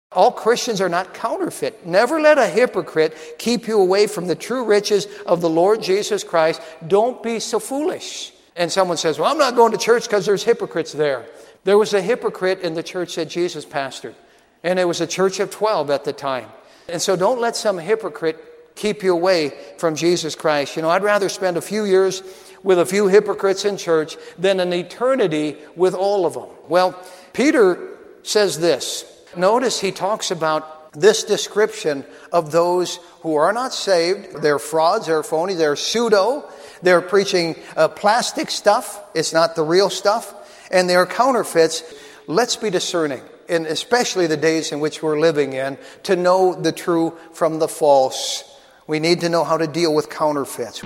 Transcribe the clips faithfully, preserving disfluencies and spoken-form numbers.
All Christians are not counterfeit. Never let a hypocrite keep you away from the true riches of the Lord Jesus Christ. Don't be so foolish. And someone says, well, I'm not going to church because there's hypocrites there. There was a hypocrite in the church that Jesus pastored. And it was a church of twelve at the time. And so don't let some hypocrite keep you away from Jesus Christ. You know, I'd rather spend a few years with a few hypocrites in church than an eternity with all of them. Well, Peter says this. Notice he talks about this description of those who are not saved. They're frauds, they're phony, they're pseudo. They're preaching uh, plastic stuff. It's not the real stuff. And they're counterfeits. Let's be discerning, and especially the days in which we're living in, to know the true from the false. We need to know how to deal with counterfeits.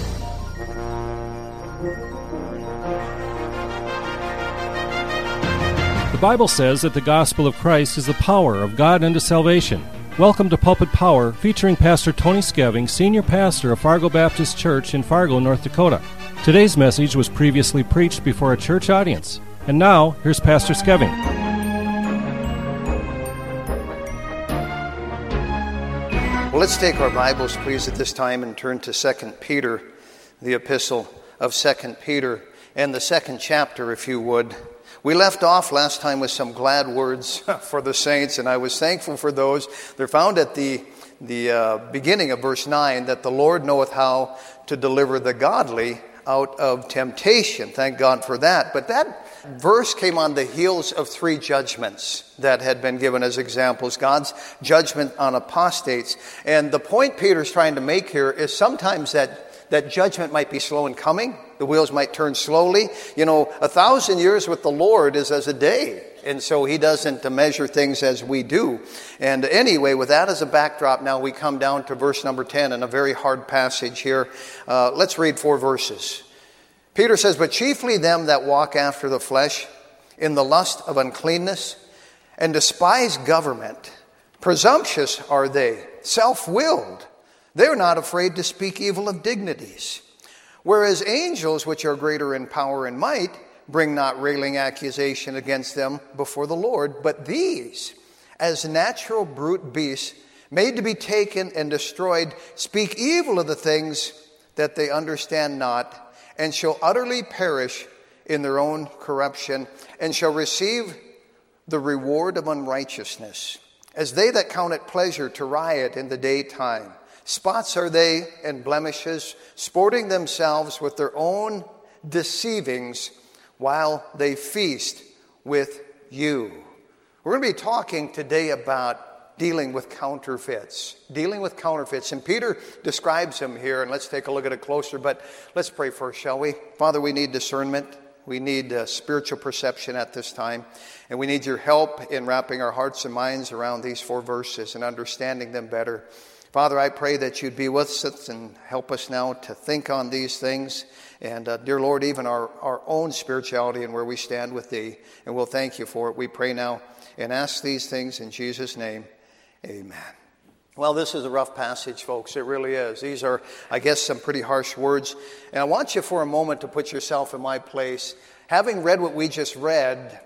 The Bible says that the gospel of Christ is the power of God unto salvation. Welcome to Pulpit Power, featuring Pastor Tony Skeving, Senior Pastor of Fargo Baptist Church in Fargo, North Dakota. Today's message was previously preached before a church audience. And now, here's Pastor Skeving. Well, let's take our Bibles, please, at this time and turn to Second Peter, the epistle of Second Peter, and the second chapter, if you would. We left off last time with some glad words for the saints, and I was thankful for those. They're found at the, the uh, beginning of verse nine, that the Lord knoweth how to deliver the godly out of temptation. Thank God for that. But that verse came on the heels of three judgments that had been given as examples. God's judgment on apostates. And the point Peter's trying to make here is sometimes that that judgment might be slow in coming. The wheels might turn slowly. You know, a thousand years with the Lord is as a day. And so he doesn't measure things as we do. And anyway, with that as a backdrop, now we come down to verse number ten, and a very hard passage here. Uh, let's read four verses. Peter says, but chiefly them that walk after the flesh, in the lust of uncleanness, and despise government. Presumptuous are they, self-willed. They're not afraid to speak evil of dignities. Whereas angels, which are greater in power and might, bring not railing accusation against them before the Lord. But these, as natural brute beasts, made to be taken and destroyed, speak evil of the things that they understand not, and shall utterly perish in their own corruption, and shall receive the reward of unrighteousness, as they that count it pleasure to riot in the daytime. Spots are they and blemishes, sporting themselves with their own deceivings while they feast with you. We're going to be talking today about dealing with counterfeits. Dealing with counterfeits. And Peter describes them here, and let's take a look at it closer. But let's pray first, shall we? Father, we need discernment. We need uh, spiritual perception at this time. And we need your help in wrapping our hearts and minds around these four verses and understanding them better. Father, I pray that you'd be with us and help us now to think on these things. And, uh, dear Lord, even our, our own spirituality and where we stand with thee. And we'll thank you for it. We pray now and ask these things in Jesus' name. Amen. Well, this is a rough passage, folks. It really is. These are, I guess, some pretty harsh words. And I want you for a moment to put yourself in my place. Having read what we just read,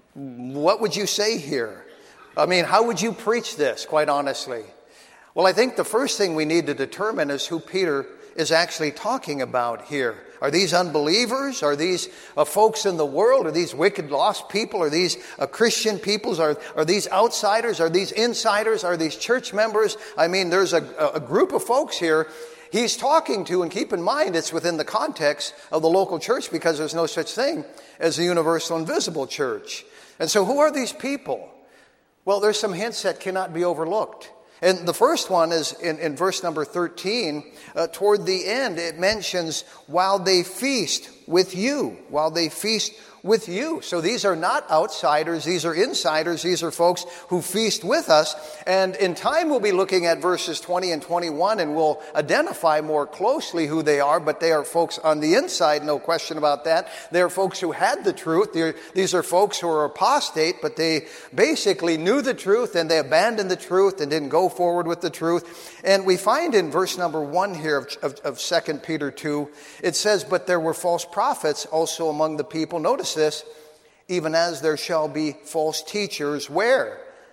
what would you say here? I mean, how would you preach this, quite honestly? Well, I think the first thing we need to determine is who Peter is actually talking about here. Are these unbelievers? Are these uh, folks in the world? Are these wicked, lost people? Are these uh, Christian peoples? Are, are these outsiders? Are these insiders? Are these church members? I mean, there's a, a group of folks here he's talking to, and keep in mind it's within the context of the local church because there's no such thing as the universal invisible church. And so who are these people? Well, there's some hints that cannot be overlooked. And the first one is in, in verse number thirteen. Uh, toward the end, it mentions, while they feast with you. While they feast with you. So these are not outsiders. These are insiders. These are folks who feast with us. And in time, we'll be looking at verses twenty and twenty-one, and we'll identify more closely who they are. But they are folks on the inside, no question about that. They are folks who had the truth. They're, these are folks who are apostate, but they basically knew the truth, and they abandoned the truth and didn't go forward with the truth. And we find in verse number one here of, of, of Second Peter two, it says, but there were false prophets also among the people. Notice this, even as there shall be false teachers, where?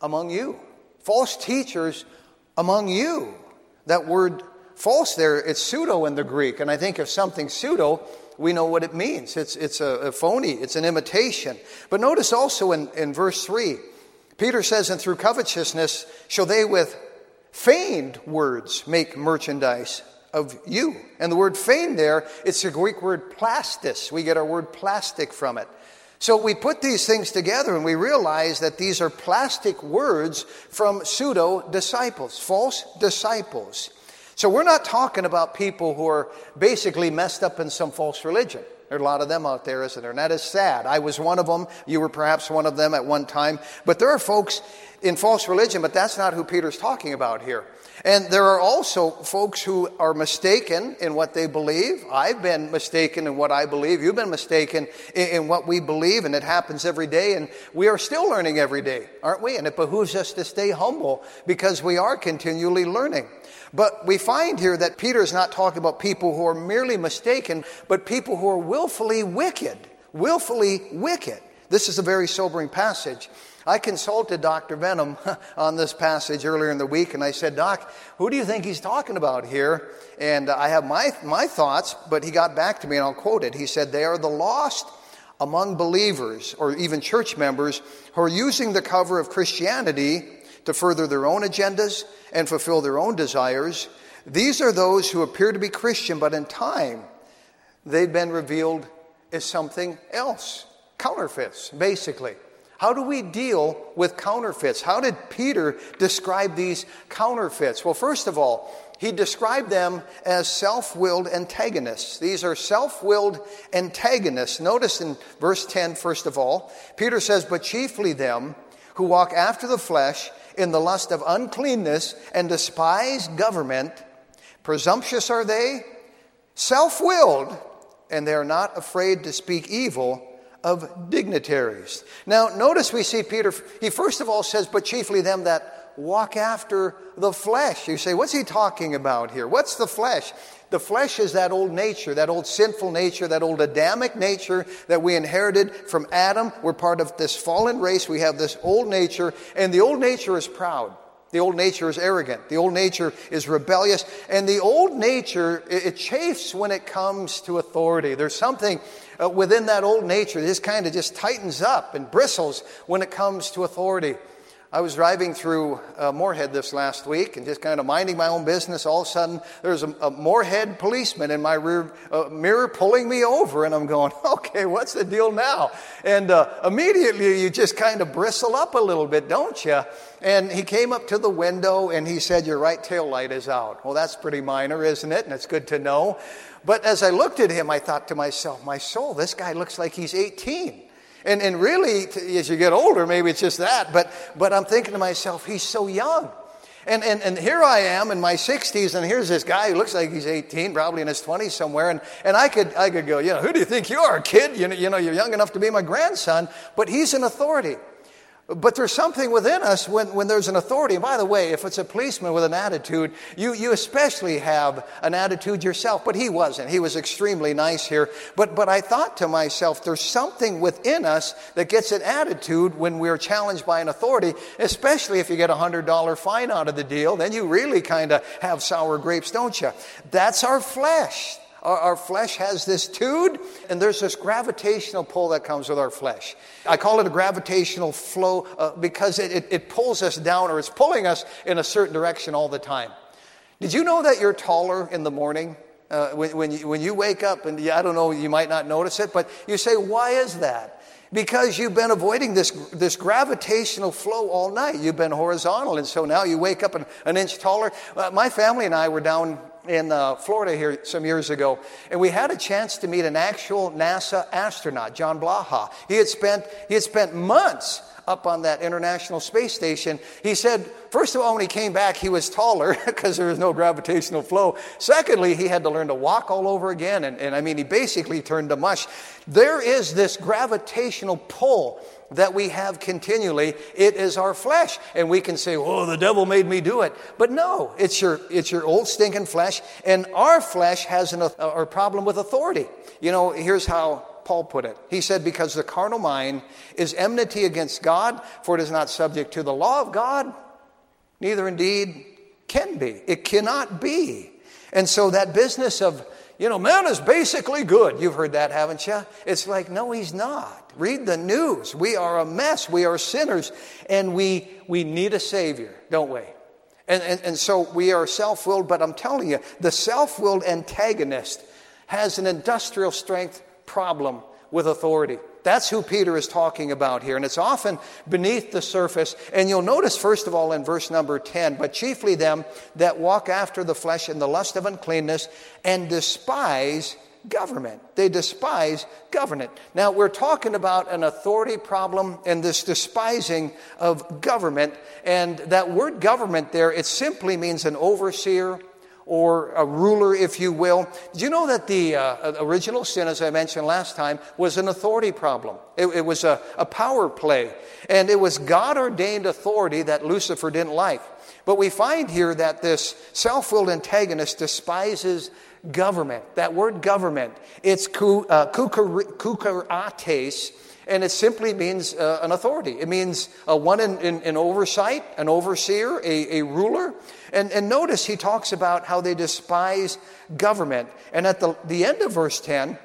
among you. False teachers among you. That word false there, it's pseudo in the Greek. And I think if something's pseudo, we know what it means. It's, it's a, a phony. It's an imitation. But notice also in, in verse three, Peter says, and through covetousness shall they with feigned words make merchandise of you. And the word feigned there, it's the Greek word plastis. We get our word plastic from it. So we put these things together and we realize that these are plastic words from pseudo-disciples, false disciples. So we're not talking about people who are basically messed up in some false religion. There are a lot of them out there, isn't there? And that is sad. I was one of them. You were perhaps one of them at one time. But there are folks in false religion, but that's not who Peter's talking about here. And there are also folks who are mistaken in what they believe. I've been mistaken in what I believe. You've been mistaken in, in what we believe, and it happens every day. And we are still learning every day, aren't we? And it behooves us to stay humble because we are continually learning. But we find here that Peter is not talking about people who are merely mistaken, but people who are willfully wicked. Willfully wicked. This is a very sobering passage. I consulted Doctor Venom on this passage earlier in the week, and I said, Doc, who do you think he's talking about here? And I have my, my thoughts, but he got back to me, and I'll quote it. He said, they are the lost among believers, or even church members, who are using the cover of Christianity to further their own agendas and fulfill their own desires. These are those who appear to be Christian, but in time, they've been revealed as something else. Counterfeits, basically. How do we deal with counterfeits? How did Peter describe these counterfeits? Well, first of all, he described them as self-willed antagonists. These are self-willed antagonists. Notice in verse ten, first of all, Peter says, but chiefly them who walk after the flesh in the lust of uncleanness and despise government. Presumptuous are they, self-willed, and they are not afraid to speak evil of dignitaries. Now, notice we see Peter, he first of all says, but chiefly them that walk after the flesh. You say, what's he talking about here? What's the flesh? The flesh is that old nature, that old sinful nature, that old Adamic nature that we inherited from Adam. We're part of this fallen race. We have this old nature, and the old nature is proud. The old nature is arrogant. The old nature is rebellious. And the old nature, it chafes when it comes to authority. There's something uh, within that old nature that just kind of just tightens up and bristles when it comes to authority. I was driving through uh, Moorhead this last week and just kind of minding my own business. All of a sudden, there's a, a Moorhead policeman in my rear uh, mirror pulling me over. And I'm going, okay, what's the deal now? And uh, immediately you just kind of bristle up a little bit, don't you? And he came up to the window and he said, your right tail light is out. Well, that's pretty minor, isn't it? And it's good to know. But as I looked at him, I thought to myself, my soul, this guy looks like he's eighteen. And and really, as you get older, maybe it's just that. But but I'm thinking to myself, he's so young. And, and and here I am in my sixties, and here's this guy who looks like he's eighteen, probably in his twenties somewhere. And, and I could I could go, you know, who do you think you are, kid? You know, you know, you're young enough to be my grandson. But he's an authority. But there's something within us when, when there's an authority. And by the way, if it's a policeman with an attitude, you, you especially have an attitude yourself. But he wasn't. He was extremely nice here. But, but I thought to myself, there's something within us that gets an attitude when we're challenged by an authority, especially if you get a one hundred dollars fine out of the deal. Then you really kind of have sour grapes, don't you? That's our flesh. Our, our flesh has this tude, and there's this gravitational pull that comes with our flesh. I call it a gravitational flow uh, because it, it, it pulls us down, or it's pulling us in a certain direction all the time. Did you know that you're taller in the morning? Uh, when, when, you, when you wake up, and I don't know, you might not notice it, but you say, why is that? Because you've been avoiding this, this gravitational flow all night. You've been horizontal, and so now you wake up an, an inch taller. Uh, my family and I were down in uh, Florida here some years ago, and we had a chance to meet an actual NASA astronaut, John Blaha. He had spent he had spent months up on that International Space Station. He said, first of all, when he came back, he was taller because there was no gravitational flow. Secondly, he had to learn to walk all over again, and, and I mean, he basically turned to mush. There is this gravitational pull that we have continually. It is our flesh. And we can say, oh, the devil made me do it. But no, it's your it's your old stinking flesh. And our flesh has an, a, a problem with authority. You know, here's how Paul put it. He said, because the carnal mind is enmity against God, for it is not subject to the law of God, neither indeed can be. It cannot be. And so that business of, you know, man is basically good. You've heard that, haven't you? It's like, no, he's not. Read the news. We are a mess. We are sinners. And we we need a Savior, don't we? And, and, and so we are self-willed, but I'm telling you, the self-willed antagonist has an industrial strength problem with authority. That's who Peter is talking about here. And it's often beneath the surface. And you'll notice, first of all, in verse number ten, but chiefly them that walk after the flesh in the lust of uncleanness and despise government. They despise government. Now, we're talking about an authority problem and this despising of government. And that word government there, it simply means an overseer or a ruler, if you will. Did you know that the uh, original sin, as I mentioned last time, was an authority problem? It, it was a, a power play. And it was God-ordained authority that Lucifer didn't like. But we find here that this self-willed antagonist despises government. That word government, it's kukarates, and it simply means uh, an authority. It means uh, one in, in, in oversight, an overseer, a, a ruler. And, and notice he talks about how they despise government. And at the, the end of verse ten,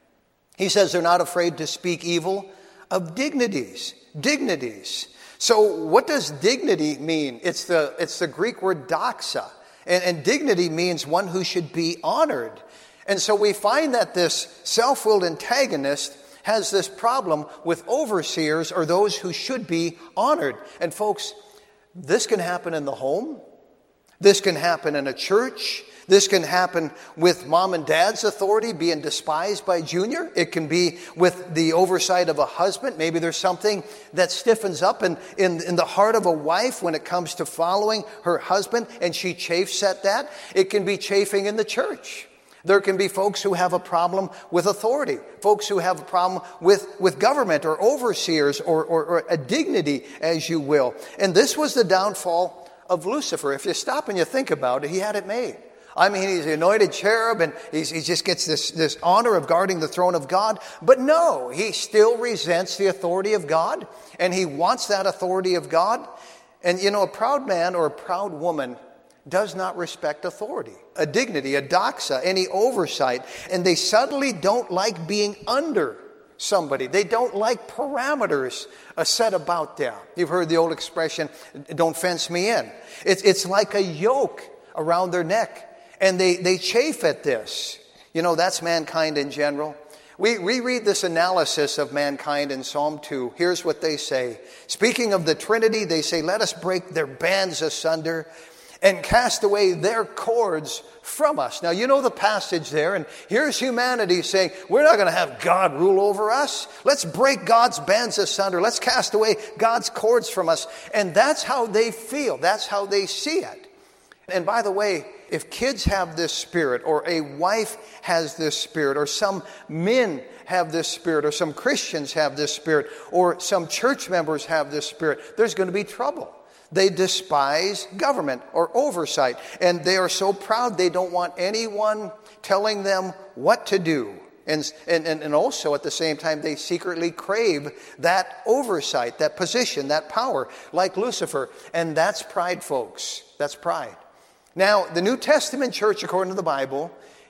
he says they're not afraid to speak evil of dignities. Dignities. So what does dignity mean? It's the, it's the Greek word doxa. And, and dignity means one who should be honored. And so we find that this self-willed antagonist has this problem with overseers or those who should be honored. And folks, this can happen in the home. This can happen in a church. This can happen with mom and dad's authority being despised by Junior. It can be with the oversight of a husband. Maybe there's something that stiffens up in, in, in the heart of a wife when it comes to following her husband, and she chafes at that. It can be chafing in the church. There can be folks who have a problem with authority, folks who have a problem with, with government or overseers or, or, or a dignity, as you will. And this was the downfall of Lucifer. If you stop and you think about it, he had it made. I mean, he's the anointed cherub, and he's, he just gets this, this honor of guarding the throne of God. But no, he still resents the authority of God, and he wants that authority of God. And, you know, a proud man or a proud woman does not respect authority, a dignity, a doxa, any oversight. And they suddenly don't like being under somebody. They don't like parameters uh, set about them. You've heard the old expression, don't fence me in. It's, it's like a yoke around their neck. And they, they chafe at this. You know, that's mankind in general. We reread this analysis of mankind in Psalm two. Here's what they say. Speaking of the Trinity, they say, let us break their bands asunder and cast away their cords from us. Now, you know the passage there, and here's humanity saying, we're not going to have God rule over us. Let's break God's bands asunder. Let's cast away God's cords from us. And that's how they feel. That's how they see it. And by the way, if kids have this spirit, or a wife has this spirit, or some men have this spirit, or some Christians have this spirit, or some church members have this spirit, there's going to be trouble. They despise government or oversight, and they are so proud they don't want anyone telling them what to do. And, and, and also at the same time, they secretly crave that oversight, that position, that power, like Lucifer. And that's pride, folks. That's pride. Now, the New Testament church, according to the Bible,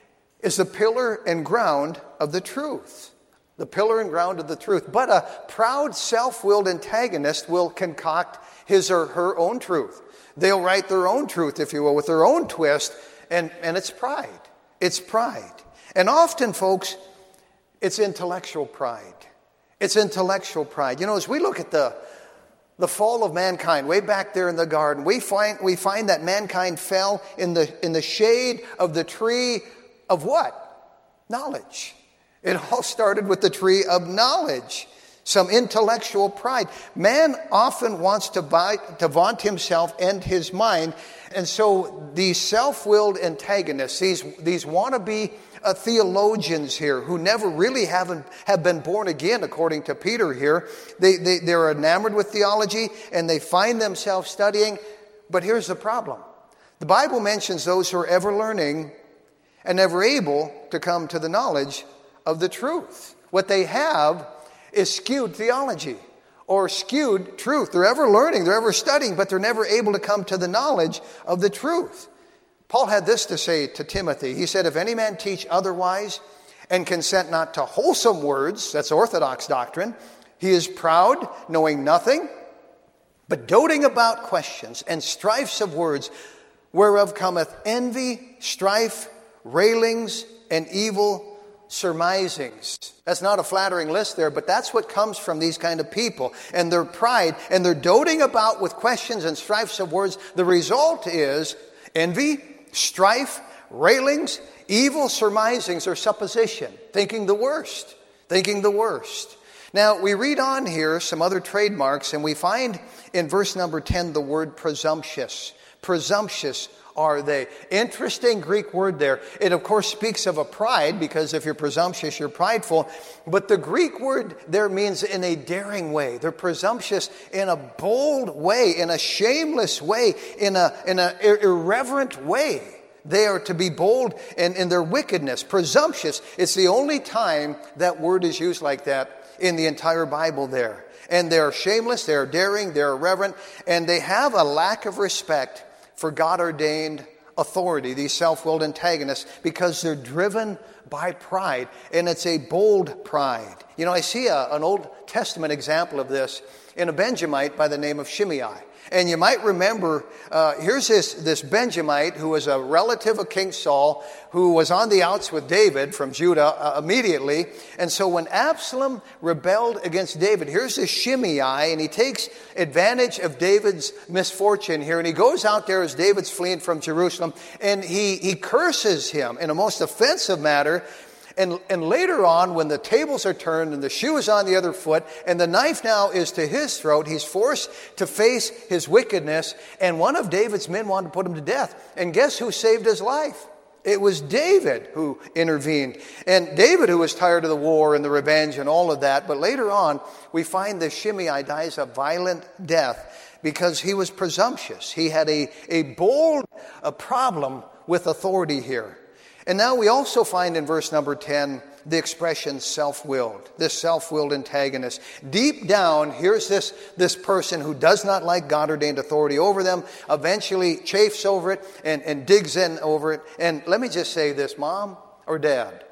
is the pillar and ground of the truth. The pillar and ground of the truth. But a proud, self-willed antagonist will concoct his or her own truth. They'll write their own truth, if you will, with their own twist, and, and it's pride. It's pride. And often, folks, it's intellectual pride. It's intellectual pride. You know, as we look at the The fall of mankind, way back there in the garden, we find we find that mankind fell in the in the shade of the tree of what? Knowledge. It all started with the tree of knowledge, some intellectual pride. Man often wants to buy, to vaunt himself and his mind, and so these self-willed antagonists, these these wannabe Uh, theologians here who never really haven't have been born again, according to Peter here. They, they, they're enamored with theology and they find themselves studying. But here's the problem. The Bible mentions those who are ever learning and never able to come to the knowledge of the truth. What they have is skewed theology or skewed truth. They're ever learning, they're ever studying, but they're never able to come to the knowledge of the truth. Paul had this to say to Timothy. He said, if any man teach otherwise and consent not to wholesome words, that's orthodox doctrine, he is proud, knowing nothing, but doting about questions and strifes of words, whereof cometh envy, strife, railings, and evil surmisings. That's not a flattering list there, but that's what comes from these kind of people. And their pride, and they're doting about with questions and strifes of words. The result is envy, strife, railings, evil surmisings or supposition, thinking the worst, thinking the worst. Now, we read on here some other trademarks, and we find in verse number ten the word presumptuous. Presumptuous are they. Interesting Greek word there. It, of course, speaks of a pride, because if you're presumptuous, you're prideful. But the Greek word there means in a daring way. They're presumptuous in a bold way, in a shameless way, in a in an irreverent way. They are to be bold in, in their wickedness. Presumptuous. It's the only time that word is used like that in the entire Bible there. And they're shameless, they're daring, they're irreverent, and they have a lack of respect for God-ordained authority, these self-willed antagonists, because they're driven by pride, and it's a bold pride. You know, I see a, an Old Testament example of this in a Benjamite by the name of Shimei. And you might remember, uh, here's this, this Benjamite who was a relative of King Saul, who was on the outs with David from Judah uh, immediately. And so when Absalom rebelled against David, here's this Shimei, and he takes advantage of David's misfortune here. And he goes out there as David's fleeing from Jerusalem, and he, he curses him in a most offensive manner. And, and later on, when the tables are turned and the shoe is on the other foot and the knife now is to his throat, he's forced to face his wickedness. And one of David's men wanted to put him to death. And guess who saved his life? It was David who intervened. And David, who was tired of the war and the revenge and all of that. But later on, we find that Shimei dies a violent death because he was presumptuous. He had a, a bold a problem with authority here. And now we also find in verse number ten the expression self-willed, this self-willed antagonist. Deep down, here's this, this person who does not like God-ordained authority over them, eventually chafes over it and, and digs in over it. And let me just say this, Mom or Dad,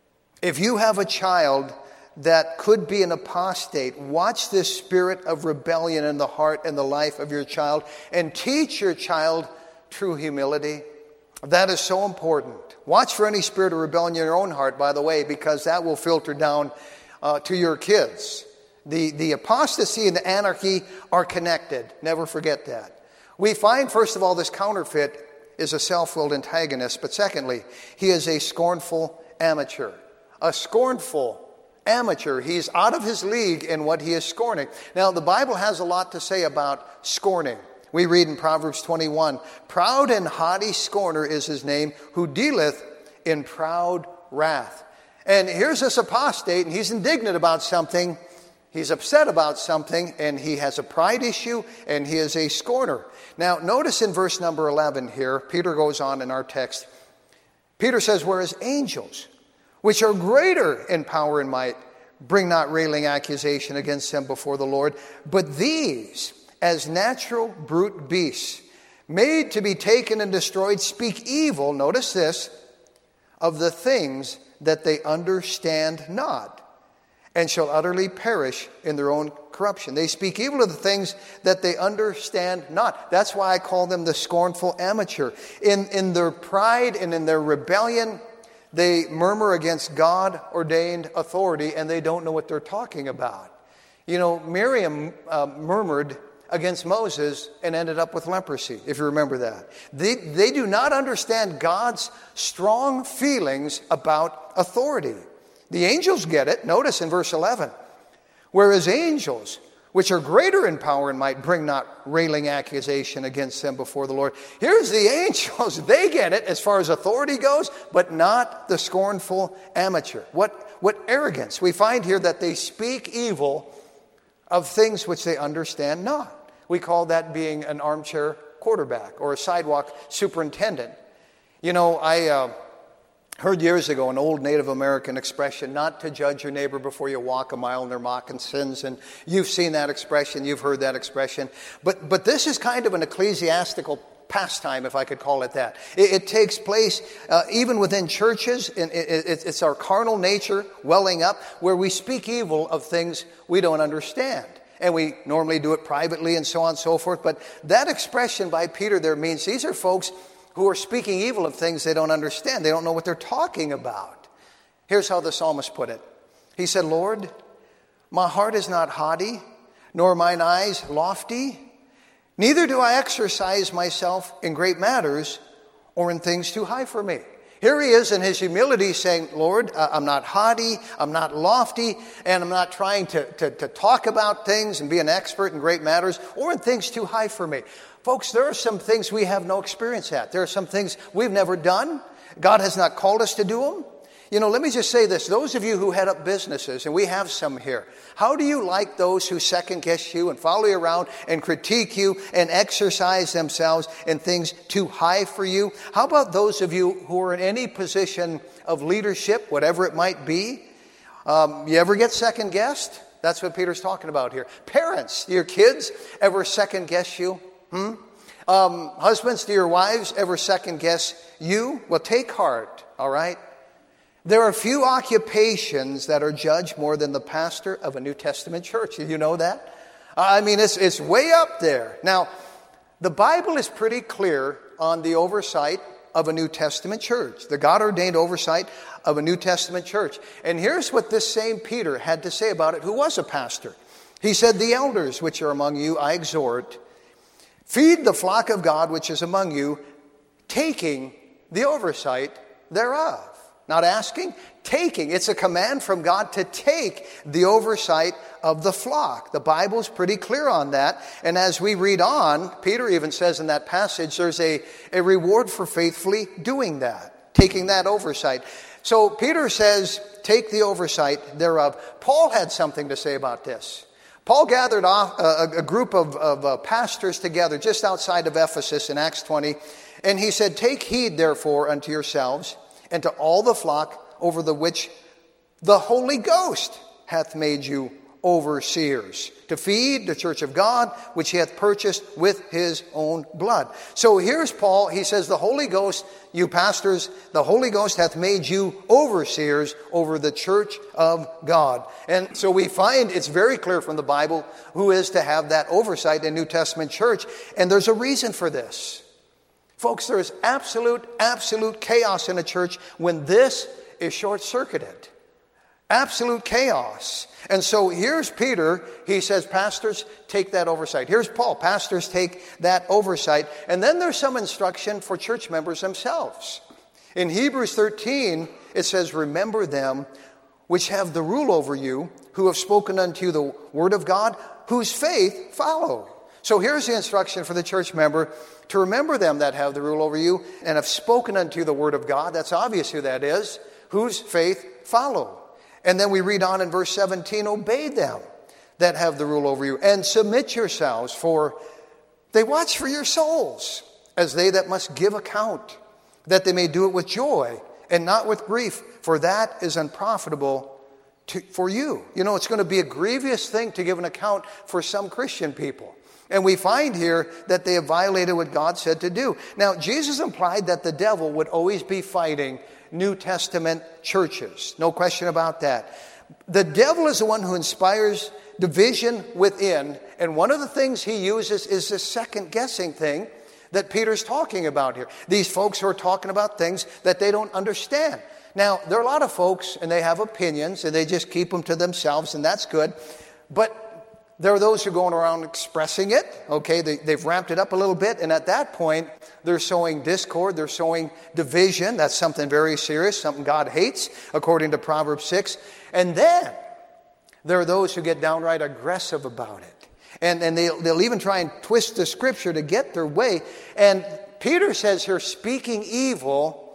if you have a child that could be an apostate, watch this spirit of rebellion in the heart and the life of your child and teach your child true humility. That is so important. Watch for any spirit of rebellion in your own heart, by the way, because that will filter down uh, to your kids. The, the apostasy and the anarchy are connected. Never forget that. We find, first of all, this counterfeit is a self-willed antagonist. But secondly, he is a scornful amateur. A scornful amateur. He's out of his league in what he is scorning. Now, the Bible has a lot to say about scorning. We read in Proverbs twenty-one, proud and haughty scorner is his name, who dealeth in proud wrath. And here's this apostate, and he's indignant about something. He's upset about something, and he has a pride issue, and he is a scorner. Now, notice in verse number eleven here, Peter goes on in our text. Peter says, whereas angels, which are greater in power and might, bring not railing accusation against them before the Lord, but these, as natural brute beasts, made to be taken and destroyed, speak evil, notice this, of the things that they understand not, and shall utterly perish in their own corruption. They speak evil of the things that they understand not. That's why I call them the scornful amateur. In, in their pride and in their rebellion, they murmur against God-ordained authority, and they don't know what they're talking about. You know, Miriam uh, murmured against Moses and ended up with leprosy, if you remember that. They, they do not understand God's strong feelings about authority. The angels get it. Notice in verse eleven, whereas angels, which are greater in power and might, bring not railing accusation against them before the Lord. Here's the angels. They get it as far as authority goes, but not the scornful amateur. What, what arrogance. We find here that they speak evil of things which they understand not. We call that being an armchair quarterback or a sidewalk superintendent. You know, I uh, Heard years ago an old Native American expression, not to judge your neighbor before you walk a mile in their moccasins. And you've seen that expression, you've heard that expression. But, but this is kind of an ecclesiastical pastime, if I could call it that. It, it takes place uh, even within churches. And it, it, it's our carnal nature welling up where we speak evil of things we don't understand. And we normally do it privately and so on and so forth. But that expression by Peter there means these are folks who are speaking evil of things they don't understand. They don't know what they're talking about. Here's how the psalmist put it. He said, Lord, my heart is not haughty, nor mine eyes lofty. Neither do I exercise myself in great matters or in things too high for me. Here he is in his humility saying, Lord, I'm not haughty, I'm not lofty, and I'm not trying to, to, to talk about things and be an expert in great matters or in things too high for me. Folks, there are some things we have no experience at. There are some things we've never done. God has not called us to do them. You know, let me just say this. Those of you who head up businesses, and we have some here, how do you like those who second guess you and follow you around and critique you and exercise themselves in things too high for you? How about those of you who are in any position of leadership, whatever it might be? Um, you ever get second guessed? That's what Peter's talking about here. Parents, your kids ever second guess you? Hmm? Um, husbands, do your wives ever second guess you? Well, take heart, all right? There are few occupations that are judged more than the pastor of a New Testament church. Did you know that? I mean, it's, it's way up there. Now, the Bible is pretty clear on the oversight of a New Testament church, the God-ordained oversight of a New Testament church. And here's what this same Peter had to say about it, who was a pastor. He said, the elders which are among you, I exhort, feed the flock of God which is among you, taking the oversight thereof. Not asking, taking. It's a command from God to take the oversight of the flock. The Bible's pretty clear on that. And as we read on, Peter even says in that passage, there's a, a reward for faithfully doing that, taking that oversight. So Peter says, take the oversight thereof. Paul had something to say about this. Paul gathered off a, a group of, of uh, pastors together just outside of Ephesus in Acts twenty. And he said, take heed therefore unto yourselves and to all the flock over the which the Holy Ghost hath made you overseers, to feed the church of God, which he hath purchased with his own blood. So here's Paul. He says, the Holy Ghost, you pastors, the Holy Ghost hath made you overseers over the church of God. And so we find it's very clear from the Bible who is to have that oversight in New Testament church. And there's a reason for this. Folks, there is absolute, absolute chaos in a church when this is short-circuited. Absolute chaos. And so here's Peter. He says, pastors, take that oversight. Here's Paul. Pastors, take that oversight. And then there's some instruction for church members themselves. In Hebrews thirteen, it says, remember them which have the rule over you, who have spoken unto you the word of God, whose faith follow. So here's the instruction for the church member, to remember them that have the rule over you and have spoken unto you the word of God. That's obvious who that is. Whose faith follow. And then we read on in verse seventeen, obey them that have the rule over you and submit yourselves, for they watch for your souls as they that must give account, that they may do it with joy and not with grief, for that is unprofitable to, for you. You know, it's going to be a grievous thing to give an account for some Christian people. And we find here that they have violated what God said to do. Now, Jesus implied that the devil would always be fighting New Testament churches. No question about that. The devil is the one who inspires division within. And one of the things he uses is this second-guessing thing that Peter's talking about here. These folks who are talking about things that they don't understand. Now, there are a lot of folks, and they have opinions, and they just keep them to themselves, and that's good. But there are those who are going around expressing it. Okay, they, they've ramped it up a little bit, and at that point, they're sowing discord, they're sowing division. That's something very serious, something God hates, according to Proverbs six. And then, there are those who get downright aggressive about it. And, and they'll, they'll even try and twist the scripture to get their way. And Peter says here, speaking evil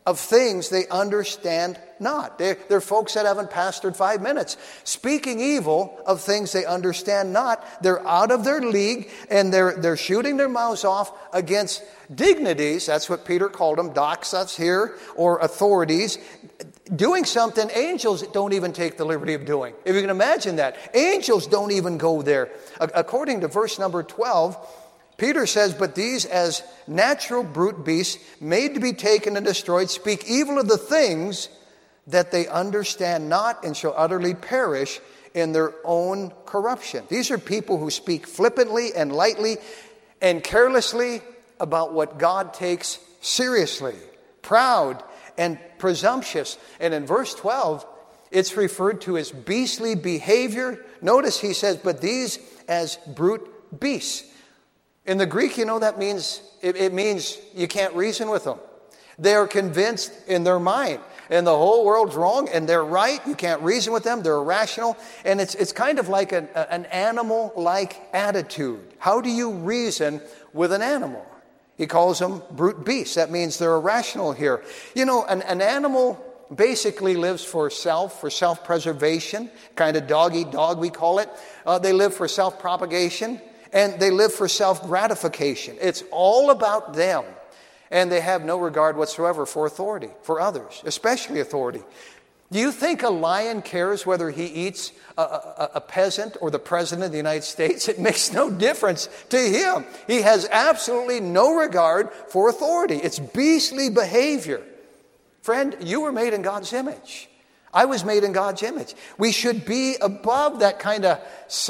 of things they understand not. They're, they're folks that haven't pastored five minutes. Speaking evil of things they understand not. They're out of their league, and they're, they're shooting their mouths off against dignities. That's what Peter called them, doxas here, or authorities. Doing something angels don't even take the liberty of doing. If you can imagine that. Angels don't even go there. According to verse number twelve, Peter says, but these as natural brute beasts, made to be taken and destroyed, speak evil of the things that they understand not, and shall utterly perish in their own corruption. These are people who speak flippantly and lightly and carelessly about what God takes seriously. Proud and presumptuous. And in verse twelve, it's referred to as beastly behavior. Notice he says, but these as brute beasts. In the Greek, you know, that means, it, it means you can't reason with them. They are convinced in their mind, and the whole world's wrong, and they're right. You can't reason with them. They're irrational. And it's, it's kind of like an, an animal-like attitude. How do you reason with an animal? He calls them brute beasts. That means they're irrational here. You know, an, an animal basically lives for self, for self-preservation, kind of dog-eat-dog we call it. Uh, they live for self-propagation. And they live for self-gratification. It's all about them. And they have no regard whatsoever for authority, for others, especially authority. Do you think a lion cares whether he eats a, a, a peasant or the president of the United States? It makes no difference to him. He has absolutely no regard for authority. It's beastly behavior. Friend, you were made in God's image. I was made in God's image. We should be above that kind of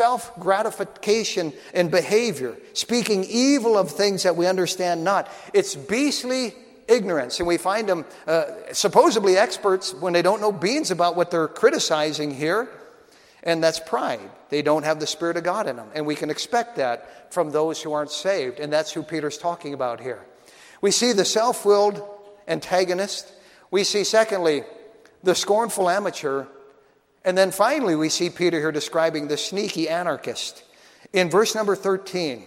self-gratification and behavior, speaking evil of things that we understand not. It's beastly ignorance, and we find them uh, supposedly experts when they don't know beans about what they're criticizing here, and that's pride. They don't have the Spirit of God in them, and we can expect that from those who aren't saved, and that's who Peter's talking about here. We see the self-willed antagonist. We see, secondly, the scornful amateur. And then finally, we see Peter here describing the sneaky anarchist. In verse number thirteen,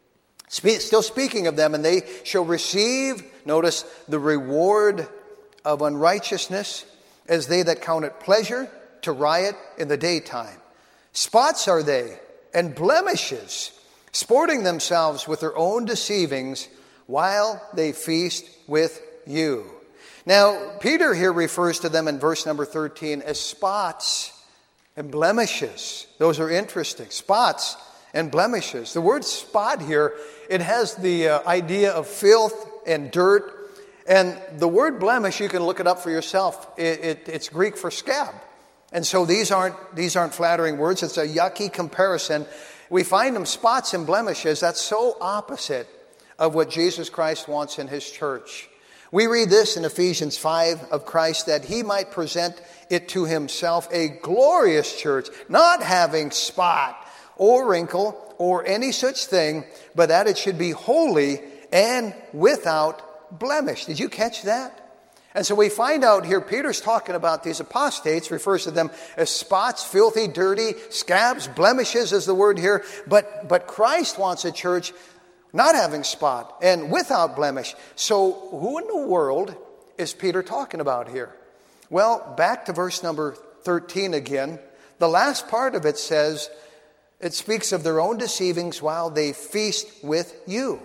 still speaking of them, and they shall receive, notice, the reward of unrighteousness, as they that count it pleasure to riot in the daytime. Spots are they, and blemishes, sporting themselves with their own deceivings, while they feast with you. Now, Peter here refers to them in verse number thirteen as spots and blemishes. Those are interesting. Spots and blemishes. The word spot here, it has the uh, idea of filth and dirt. And the word blemish, you can look it up for yourself. It, it, it's Greek for scab. And so these aren't, these aren't flattering words. It's a yucky comparison. We find them spots and blemishes. That's so opposite of what Jesus Christ wants in his church. We read this in Ephesians five of Christ, that he might present it to himself a glorious church, not having spot or wrinkle or any such thing, but that it should be holy and without blemish. Did you catch that? And so we find out here, Peter's talking about these apostates, refers to them as spots, filthy, dirty, scabs, blemishes is the word here. But, but Christ wants a church not having spot and without blemish. So who in the world is Peter talking about here? Well, back to verse number thirteen again. The last part of it says, it speaks of their own deceivings while they feast with you.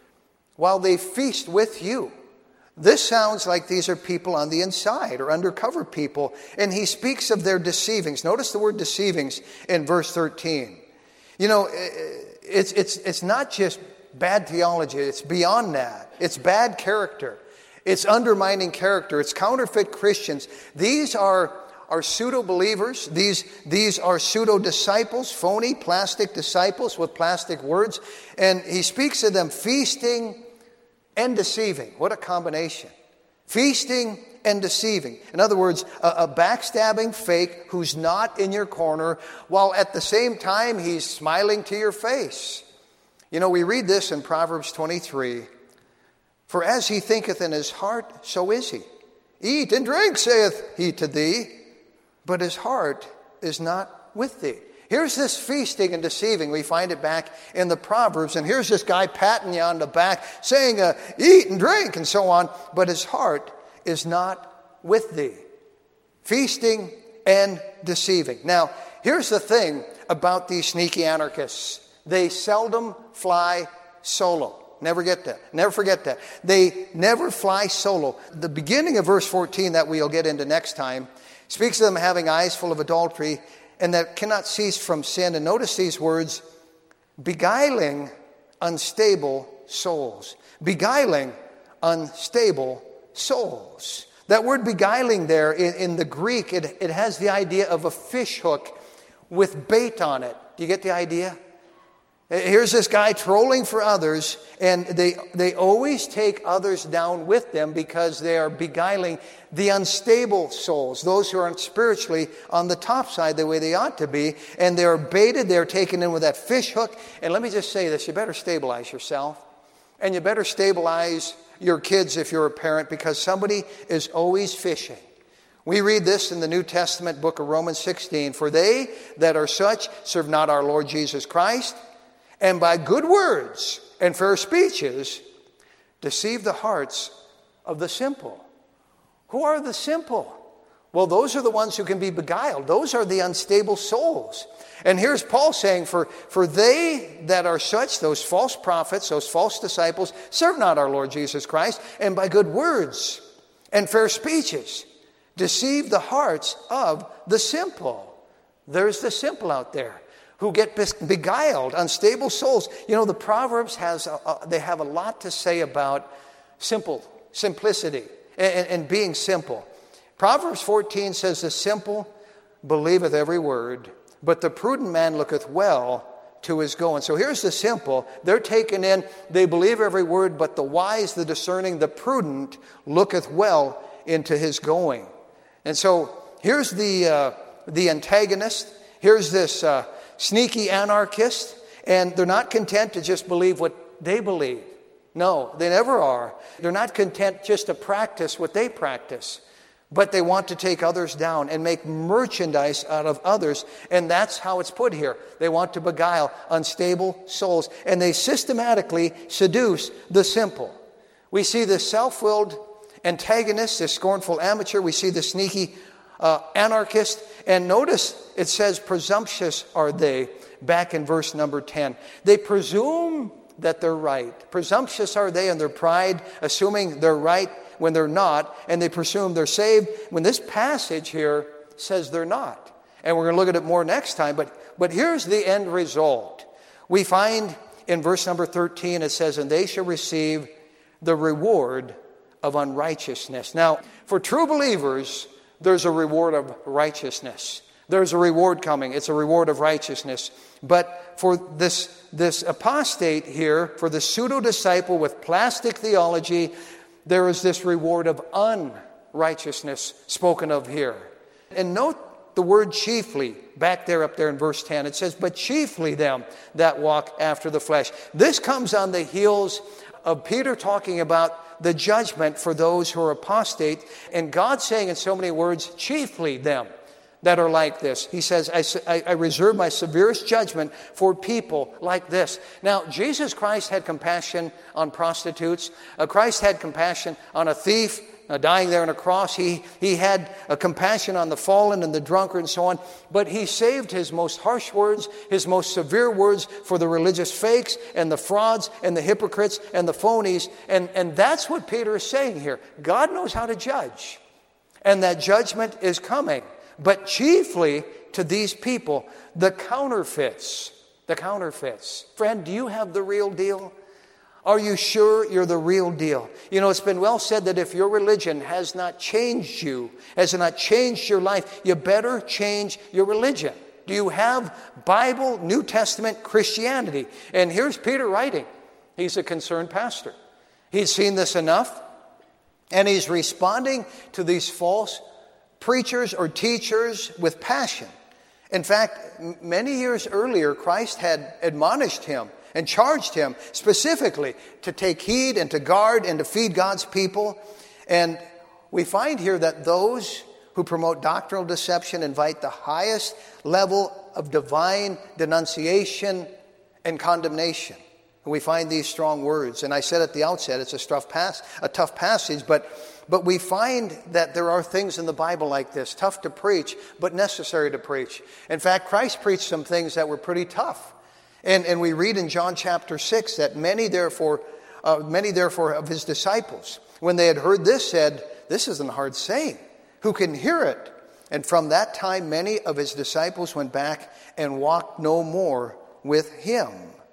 While they feast with you. This sounds like these are people on the inside or undercover people. And he speaks of their deceivings. Notice the word deceivings in verse thirteen. You know, it's, it's, it's not just bad theology. It's beyond that. It's bad character. It's undermining character. It's counterfeit Christians. These are, are pseudo-believers. These, these are pseudo-disciples, phony, plastic disciples with plastic words. And he speaks of them feasting and deceiving. What a combination. Feasting and deceiving. In other words, a, a backstabbing fake who's not in your corner, while at the same time he's smiling to your face. You know, we read this in Proverbs twenty-three. For as he thinketh in his heart, so is he. Eat and drink, saith he to thee, but his heart is not with thee. Here's this feasting and deceiving. We find it back in the Proverbs. And here's this guy patting you on the back, saying, uh, eat and drink, and so on. But his heart is not with thee. Feasting and deceiving. Now, here's the thing about these sneaky anarchists. They seldom fly solo. Never get that. Never forget that. They never fly solo. The beginning of verse fourteen that we'll get into next time speaks of them having eyes full of adultery and that cannot cease from sin. And notice these words, beguiling unstable souls. Beguiling unstable souls. That word beguiling there in, in the Greek, it, it has the idea of a fish hook with bait on it. Do you get the idea? Here's this guy trolling for others, and they they always take others down with them because they are beguiling the unstable souls, those who aren't spiritually on the top side the way they ought to be, and they're baited, they're taken in with that fish hook. And let me just say this, you better stabilize yourself, and you better stabilize your kids if you're a parent, because somebody is always fishing. We read this in the New Testament book of Romans sixteen, for they that are such serve not our Lord Jesus Christ, and by good words and fair speeches deceive the hearts of the simple. Who are the simple? Well, those are the ones who can be beguiled. Those are the unstable souls. And here's Paul saying, for, for they that are such, those false prophets, those false disciples, serve not our Lord Jesus Christ, and by good words and fair speeches deceive the hearts of the simple. There's the simple out there who get beguiled, unstable souls. You know, the Proverbs has a, a, they have a lot to say about simple, simplicity, and, and being simple. Proverbs fourteen says, the simple believeth every word, but the prudent man looketh well to his going. So here's the simple. They're taken in, they believe every word, but the wise, the discerning, the prudent looketh well into his going. And so here's the, uh, the antagonist. Here's this uh, sneaky anarchist, and they're not content to just believe what they believe. No, they never are. They're not content just to practice what they practice, but they want to take others down and make merchandise out of others, and that's how it's put here. They want to beguile unstable souls, and they systematically seduce the simple. We see the self-willed antagonist, this scornful amateur. We see the sneaky Uh, anarchist, and notice it says presumptuous are they back in verse number ten. They presume that they're right. Presumptuous are they in their pride, assuming they're right when they're not, and they presume they're saved when this passage here says they're not. And we're going to look at it more next time, but, but here's the end result. We find in verse number thirteen, it says, and they shall receive the reward of unrighteousness. Now, for true believers, there's a reward of righteousness. There's a reward coming. It's a reward of righteousness. But for this, this apostate here, for the pseudo-disciple with plastic theology, there is this reward of unrighteousness spoken of here. And note the word chiefly back there up there in verse ten. It says, but chiefly them that walk after the flesh. This comes on the heels of Peter talking about the judgment for those who are apostate, and God saying in so many words, chiefly them that are like this. He says, I, I reserve my severest judgment for people like this. Now, Jesus Christ had compassion on prostitutes. Uh, Christ had compassion on a thief uh, dying there on a cross. He, he had a compassion on the fallen and the drunkard and so on. But he saved his most harsh words, his most severe words for the religious fakes and the frauds and the hypocrites and the phonies. And, and that's what Peter is saying here. God knows how to judge. And that judgment is coming. But chiefly to these people, the counterfeits. The counterfeits. Friend, do you have the real deal? Are you sure you're the real deal? You know, it's been well said that if your religion has not changed you, has not changed your life, you better change your religion. Do you have Bible, New Testament Christianity? And here's Peter writing. He's a concerned pastor. He's seen this enough, and he's responding to these false preachers or teachers with passion. In fact, many years earlier, Christ had admonished him and charged him specifically to take heed and to guard and to feed God's people. And we find here that those who promote doctrinal deception invite the highest level of divine denunciation and condemnation. we find these strong words. And I said at the outset, it's a tough, pass, a tough passage, but, but we find that there are things in the Bible like this, tough to preach, but necessary to preach. In fact, Christ preached some things that were pretty tough. And, and we read in John chapter six that many therefore, uh, many therefore of his disciples, when they had heard this, said, "This isn't a hard saying. Who can hear it?" And from that time, many of his disciples went back and walked no more with him.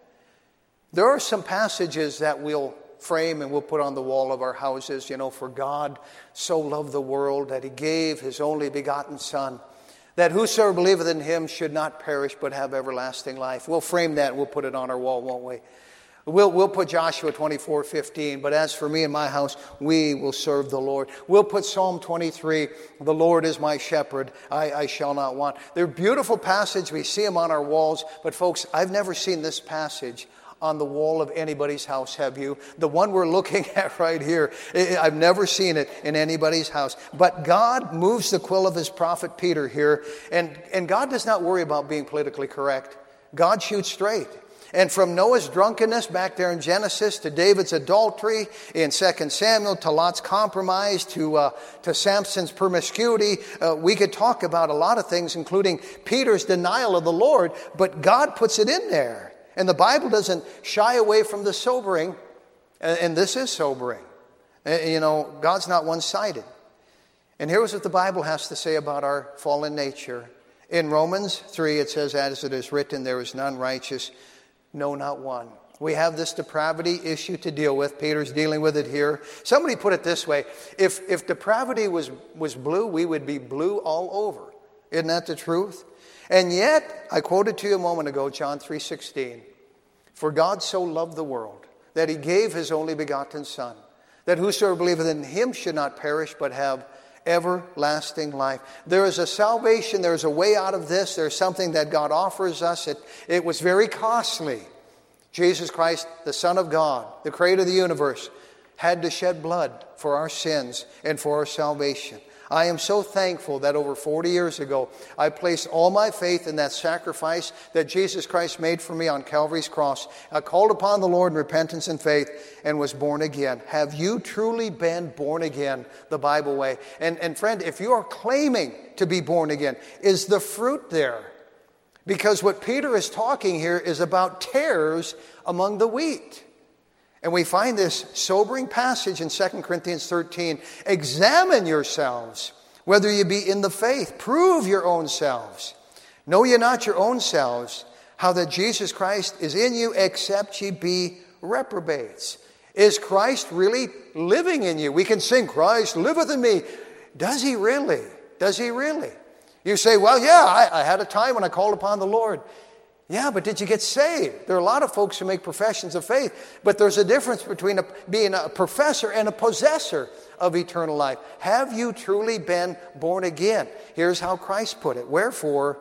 There are some passages that we'll frame and we'll put on the wall of our houses. You know, for God so loved the world that he gave his only begotten Son, that whosoever believeth in him should not perish but have everlasting life. We'll frame that and we'll put it on our wall, won't we? We'll, we'll put Joshua twenty-four fifteen, but as for me and my house, we will serve the Lord. We'll put Psalm twenty-three, the Lord is my shepherd, I, I shall not want. They're beautiful passages. We see them on our walls. But folks, I've never seen this passage on the wall of anybody's house, have you? The one we're looking at right here, I've never seen it in anybody's house. But God moves the quill of his prophet Peter here, and, and God does not worry about being politically correct. God shoots straight. And from Noah's drunkenness back there in Genesis to David's adultery in Second Samuel to Lot's compromise to uh, to Samson's promiscuity, uh, we could talk about a lot of things, including Peter's denial of the Lord, but God puts it in there. And the Bible doesn't shy away from the sobering, and this is sobering. You know, God's not one-sided. And here's what the Bible has to say about our fallen nature. In Romans three, it says, "As it is written, there is none righteous, no, not one." We have this depravity issue to deal with. Peter's dealing with it here. Somebody put it this way: if if depravity was, was blue, we would be blue all over. Isn't that the truth? And yet, I quoted to you a moment ago, John three sixteen. "For God so loved the world, that he gave his only begotten Son, that whosoever believeth in him should not perish, but have everlasting life." There is a salvation. There is a way out of this. There's something that God offers us. It, it was very costly. Jesus Christ, the Son of God, the creator of the universe, had to shed blood for our sins and for our salvation. I am so thankful that over forty years ago, I placed all my faith in that sacrifice that Jesus Christ made for me on Calvary's cross. I called upon the Lord in repentance and faith and was born again. Have you truly been born again the Bible way? And, and friend, if you are claiming to be born again, is the fruit there? Because what Peter is talking here is about tares among the wheat. And we find this sobering passage in Second Corinthians thirteen. "Examine yourselves, whether you be in the faith. Prove your own selves. Know ye not your own selves, how that Jesus Christ is in you, except ye be reprobates." Is Christ really living in you? We can sing, "Christ liveth in me." Does he really? Does he really? You say, "Well, yeah, I, I had a time when I called upon the Lord." Yeah, but did you get saved? There are a lot of folks who make professions of faith, but there's a difference between a, being a professor and a possessor of eternal life. Have you truly been born again? Here's how Christ put it. "Wherefore,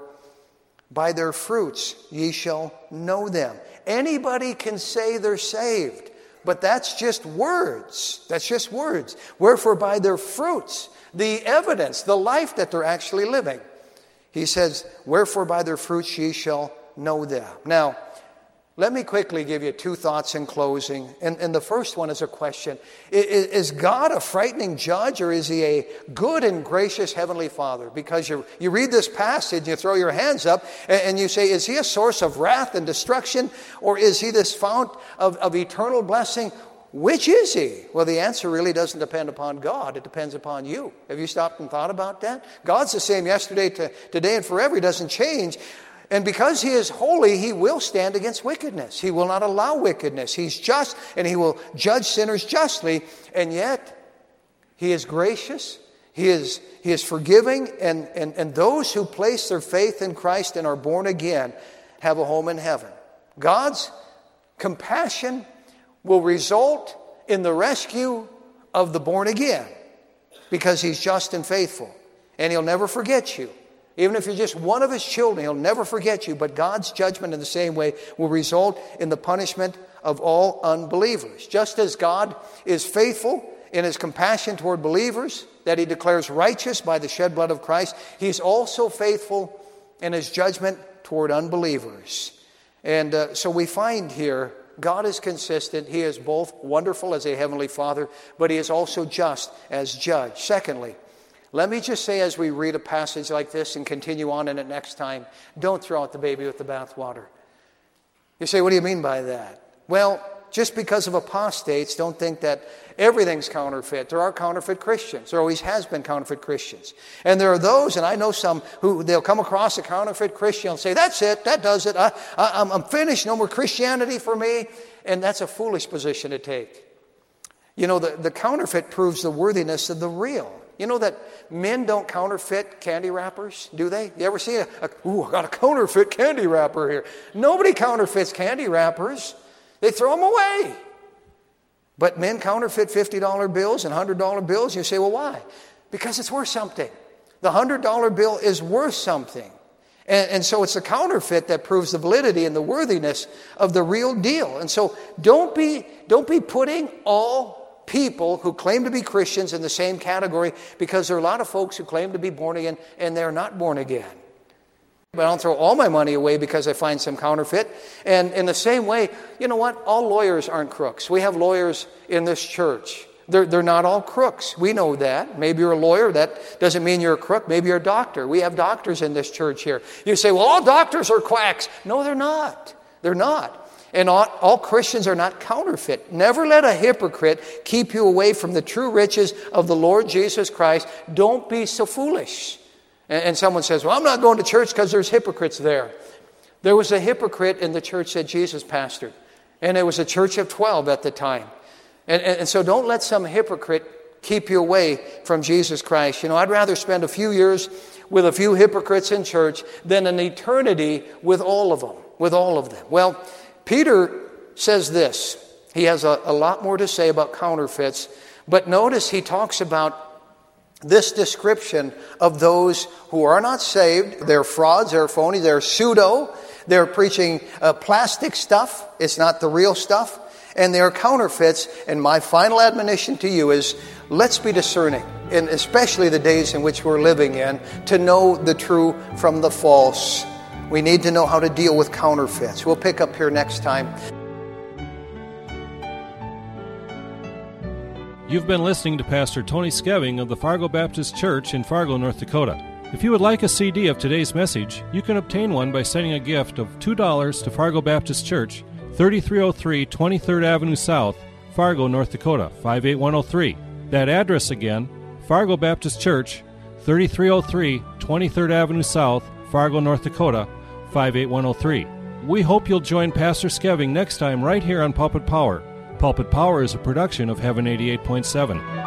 by their fruits ye shall know them." Anybody can say they're saved, but that's just words. That's just words. "Wherefore, by their fruits," the evidence, the life that they're actually living. He says, "Wherefore, by their fruits ye shall know them." Now, let me quickly give you two thoughts in closing. And, and the first one is a question. Is, is God a frightening judge, or is he a good and gracious heavenly Father? Because you, you read this passage, you throw your hands up, and, and you say, is he a source of wrath and destruction, or is he this fount of, of eternal blessing? Which is he? Well, the answer really doesn't depend upon God. It depends upon you. Have you stopped and thought about that? God's the same yesterday, to, today, and forever. He doesn't change. And because he is holy, he will stand against wickedness. He will not allow wickedness. He's just, and he will judge sinners justly. And yet, he is gracious. He is, he is forgiving. And, and, and those who place their faith in Christ and are born again have a home in heaven. God's compassion will result in the rescue of the born again, because he's just and faithful. And he'll never forget you. Even if you're just one of his children, he'll never forget you. But God's judgment in the same way will result in the punishment of all unbelievers. Just as God is faithful in his compassion toward believers, that he declares righteous by the shed blood of Christ, he's also faithful in his judgment toward unbelievers. And uh, so we find here God is consistent. He is both wonderful as a heavenly Father, but He is also just as judge. Secondly, let me just say as we read a passage like this and continue on in it next time, don't throw out the baby with the bathwater. You say, what do you mean by that? Well, just because of apostates, don't think that everything's counterfeit. There are counterfeit Christians. There always has been counterfeit Christians. And there are those, and I know some, who they'll come across a counterfeit Christian and say, that's it, that does it, I, I, I'm finished, no more Christianity for me. And that's a foolish position to take. You know, the, the counterfeit proves the worthiness of the real. You know that men don't counterfeit candy wrappers, do they? You ever see a, a ooh, I got a counterfeit candy wrapper here. Nobody counterfeits candy wrappers. They throw them away. But men counterfeit fifty dollar bills and one hundred dollar bills. You say, well, why? Because it's worth something. The one hundred dollar bill is worth something. And, and so it's the counterfeit that proves the validity and the worthiness of the real deal. And so don't be, don't be putting all people who claim to be Christians in the same category, because there are a lot of folks who claim to be born again and they're not born again. But I don't throw all my money away because I find some counterfeit. And in the same way, you know what? All lawyers aren't crooks. We have lawyers in this church. They're, they're not all crooks. We know that. Maybe you're a lawyer. That doesn't mean you're a crook. Maybe you're a doctor. We have doctors in this church here. You say, well, all doctors are quacks. No, they're not. They're not. And all, all Christians are not counterfeit. Never let a hypocrite keep you away from the true riches of the Lord Jesus Christ. Don't be so foolish. And someone says, well, I'm not going to church because there's hypocrites there. There was a hypocrite in the church that Jesus pastored. And it was a church of twelve at the time. And, and, and so don't let some hypocrite keep you away from Jesus Christ. You know, I'd rather spend a few years with a few hypocrites in church than an eternity with all of them. With all of them. Well, Peter says this. He has a, a lot more to say about counterfeits. But notice he talks about this description of those who are not saved. They're frauds, they're phony, they're pseudo, they're preaching uh, plastic stuff. It's not the real stuff. And they're counterfeits. And my final admonition to you is, let's be discerning, and especially the days in which we're living in, to know the true from the false. We need to know how to deal with counterfeits. We'll pick up here next time. You've been listening to Pastor Tony Skeving of the Fargo Baptist Church in Fargo, North Dakota. If you would like a C D of today's message, you can obtain one by sending a gift of two dollars to Fargo Baptist Church, thirty-three oh three twenty-third Avenue South, Fargo, North Dakota, five eight one oh three. That address again, Fargo Baptist Church, thirty-three oh three twenty-third Avenue South, Fargo, North Dakota, five eight one oh three. We hope you'll join Pastor Skeving next time right here on Pulpit Power. Pulpit Power is a production of Heaven eighty-eight point seven.